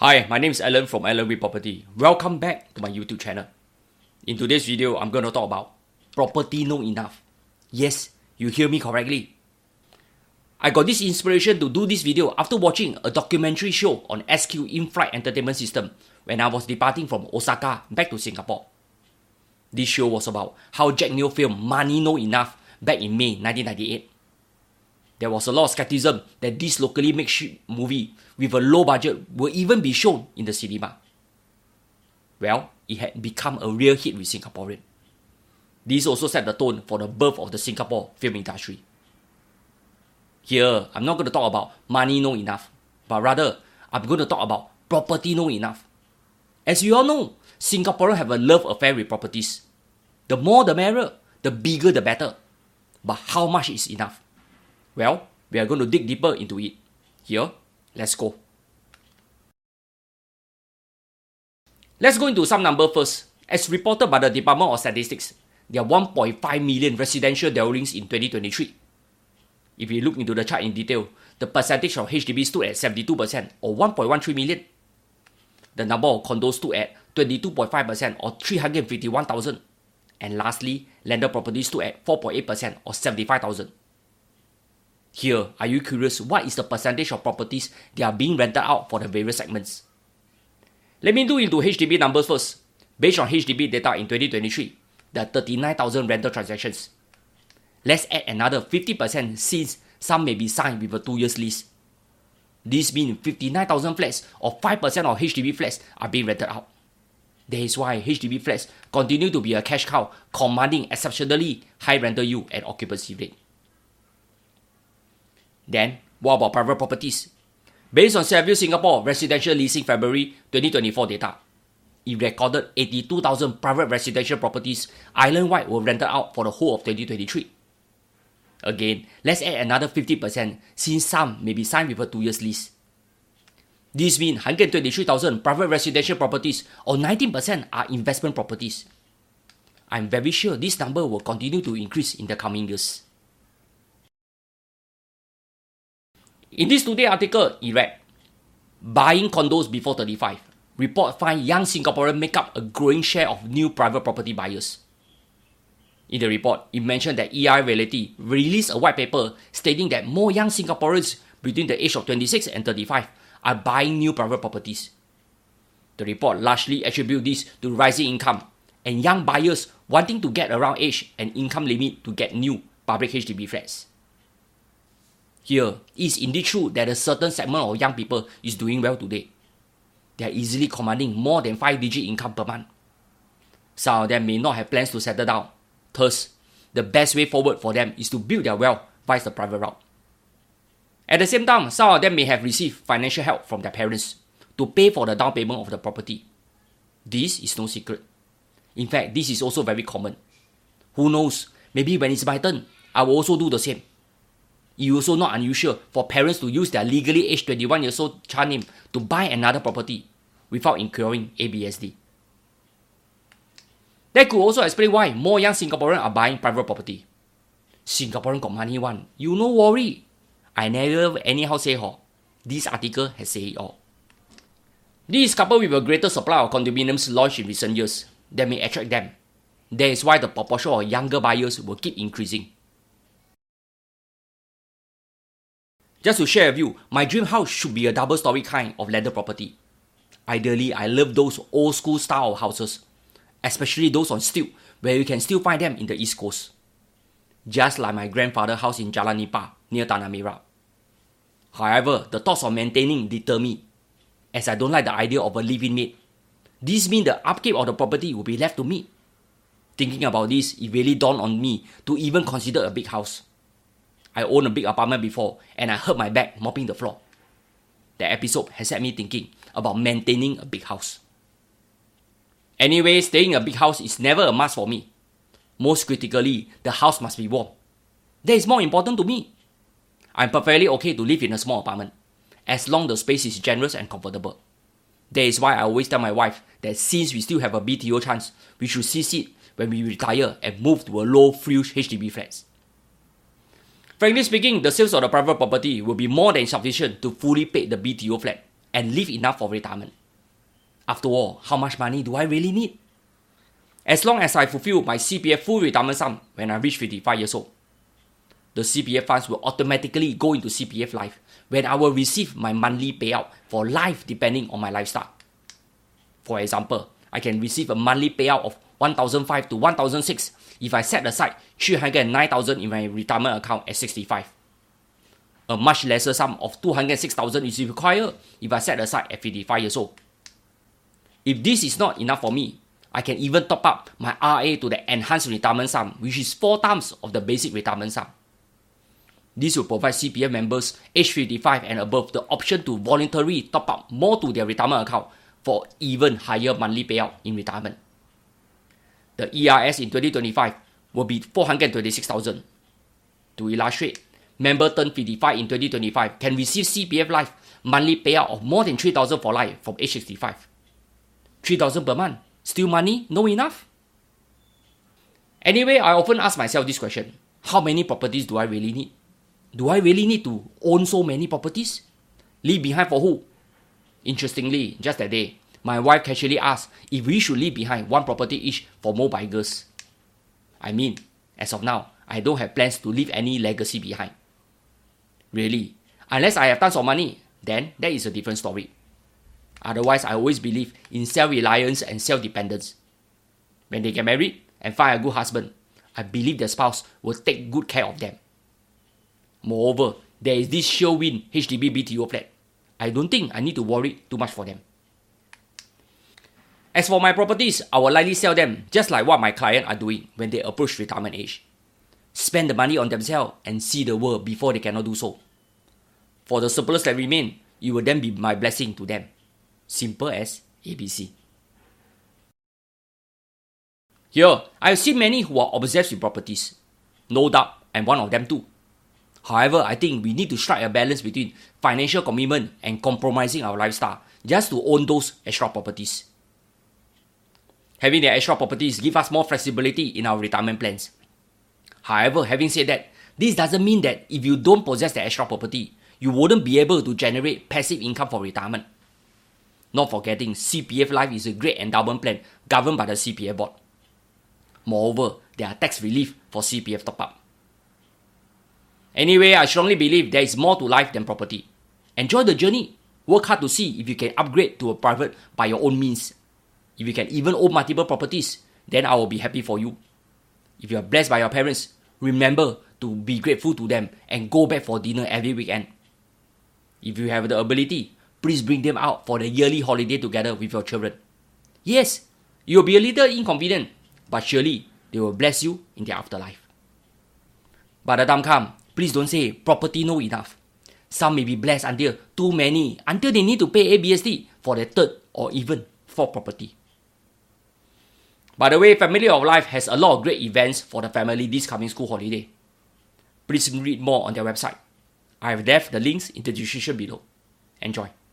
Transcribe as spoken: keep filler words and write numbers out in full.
Hi, my name is Alan from Alan Wee Property. Welcome back to my YouTube channel. In today's video, I'm going to talk about property no enough. Yes, you hear me correctly. I got this inspiration to do this video after watching a documentary show on S Q in-flight entertainment system when I was departing from Osaka back to Singapore. This show was about how Jack Neo filmed Money No Enough back in May nineteen ninety-eight. There was a lot of skepticism that this locally made movie with a low budget will even be shown in the cinema. Well, it had become a real hit with Singaporeans. This also set the tone for the birth of the Singapore film industry. Here, I'm not going to talk about money no enough, but rather, I'm going to talk about property no enough. As you all know, Singaporeans have a love affair with properties. The more the merrier, the bigger the better. But how much is enough? Well, we are going to dig deeper into it. Here, let's go. Let's go into some numbers first. As reported by the Department of Statistics, there are one point five million residential dwellings in twenty twenty-three. If you look into the chart in detail, the percentage of H D B stood at seventy-two percent or one point one three million. The number of condos stood at twenty-two point five percent or three hundred fifty-one thousand. And lastly, landed properties stood at four point eight percent or seventy-five thousand. Here, are you curious what is the percentage of properties that are being rented out for the various segments? Let me do into H D B numbers first. Based on H D B data in twenty twenty-three, there are thirty-nine thousand rental transactions. Let's add another fifty percent since some may be signed with a two years lease. This means fifty-nine thousand flats or five percent of H D B flats are being rented out. That is why H D B flats continue to be a cash cow, commanding exceptionally high rental yield and occupancy rate. Then, what about private properties? Based on Savills Singapore Residential Leasing February twenty twenty-four data, it recorded eighty-two thousand private residential properties island-wide were rented out for the whole of twenty twenty-three. Again, let's add another fifty percent since some may be signed with a two years lease. This means one hundred twenty-three thousand private residential properties or nineteen percent are investment properties. I'm very sure this number will continue to increase in the coming years. In this Today article, it read, Buying condos before thirty-five. Report find young Singaporeans make up a growing share of new private property buyers. In the report, it mentioned that E I Realty released a white paper stating that more young Singaporeans between the age of twenty-six and thirty-five are buying new private properties. The report largely attributes this to rising income and young buyers wanting to get around age and income limit to get new public H D B flats. Here, it is indeed true that a certain segment of young people is doing well today. They are easily commanding more than five digit income per month. Some of them may not have plans to settle down. Thus, the best way forward for them is to build their wealth via the private route. At the same time, some of them may have received financial help from their parents to pay for the down payment of the property. This is no secret. In fact, this is also very common. Who knows, maybe when it's my turn, I will also do the same. It is also not unusual for parents to use their legally aged twenty-one years old child name to buy another property without incurring A B S D. That could also explain why more young Singaporeans are buying private property. Singaporean got money one, you no worry. I never anyhow say ho. This article has said it all. This is coupled with a greater supply of condominiums launched in recent years that may attract them. That is why the proportion of younger buyers will keep increasing. Just to share with you, my dream house should be a double story kind of landed property. Ideally, I love those old school style of houses, especially those on stilts where you can still find them in the East Coast. Just like my grandfather's house in Jalan Nipah near Tanah Merah. However, the thoughts of maintaining deter me, as I don't like the idea of a live-in maid. This means the upkeep of the property will be left to me. Thinking about this, it really dawned on me to even consider a big house. I owned a big apartment before and I hurt my back mopping the floor. That episode has set me thinking about maintaining a big house. Anyway, staying in a big house is never a must for me. Most critically, the house must be warm. That is more important to me. I'm perfectly okay to live in a small apartment, as long the space is generous and comfortable. That is why I always tell my wife that since we still have a B T O chance, we should seize it when we retire and move to a low-frills H D B flats. Frankly speaking, the sales of the private property will be more than sufficient to fully pay the B T O flat, and live enough for retirement. After all, how much money do I really need? As long as I fulfill my C P F full retirement sum when I reach fifty-five years old, the C P F funds will automatically go into C P F Life when I will receive my monthly payout for life depending on my lifestyle. For example, I can receive a monthly payout of one thousand five to one thousand six if I set aside three hundred nine thousand in my retirement account at sixty-five. A much lesser sum of two hundred six thousand is required if I set aside at fifty-five years old. If this is not enough for me, I can even top up my R A to the enhanced retirement sum, which is four times of the basic retirement sum. This will provide C P F members aged fifty-five and above the option to voluntarily top up more to their retirement account for even higher monthly payout in retirement. The E R S in twenty twenty-five will be four hundred twenty-six thousand. To illustrate, member turned fifty-five in twenty twenty-five can receive C P F Life monthly payout of more than three thousand for life from age sixty-five. three thousand per month. Still money? No enough? Anyway, I often ask myself this question. How many properties do I really need? Do I really need to own so many properties? Leave behind for who? Interestingly, just that day, my wife casually asked if we should leave behind one property each for more buyers. I mean, as of now, I don't have plans to leave any legacy behind. Really, unless I have tons of money, then that is a different story. Otherwise, I always believe in self-reliance and self-dependence. When they get married and find a good husband, I believe their spouse will take good care of them. Moreover, there is this sure win H D B B T O flat. I don't think I need to worry too much for them. As for my properties, I will likely sell them just like what my clients are doing when they approach retirement age. Spend the money on themselves and see the world before they cannot do so. For the surplus that remain, it will then be my blessing to them. Simple as A B C. Here, I have seen many who are obsessed with properties. No doubt, I'm one of them too. However, I think we need to strike a balance between financial commitment and compromising our lifestyle just to own those extra properties. Having the extra properties give us more flexibility in our retirement plans. However, having said that, this doesn't mean that if you don't possess the extra property, you wouldn't be able to generate passive income for retirement. Not forgetting, C P F Life is a great endowment plan governed by the C P F board. Moreover, there are tax relief for C P F top-up. Anyway, I strongly believe there is more to life than property. Enjoy the journey. Work hard to see if you can upgrade to a private by your own means. If you can even own multiple properties, then I will be happy for you. If you are blessed by your parents, remember to be grateful to them and go back for dinner every weekend. If you have the ability, please bring them out for the yearly holiday together with your children. Yes, you will be a little inconvenient, but surely they will bless you in their afterlife. By the time comes, please don't say property no enough. Some may be blessed until too many, until they need to pay A B S D for their third or even fourth property. By the way, Family of Life has a lot of great events for the family this coming school holiday. Please read more on their website. I have left the links in the description below. Enjoy.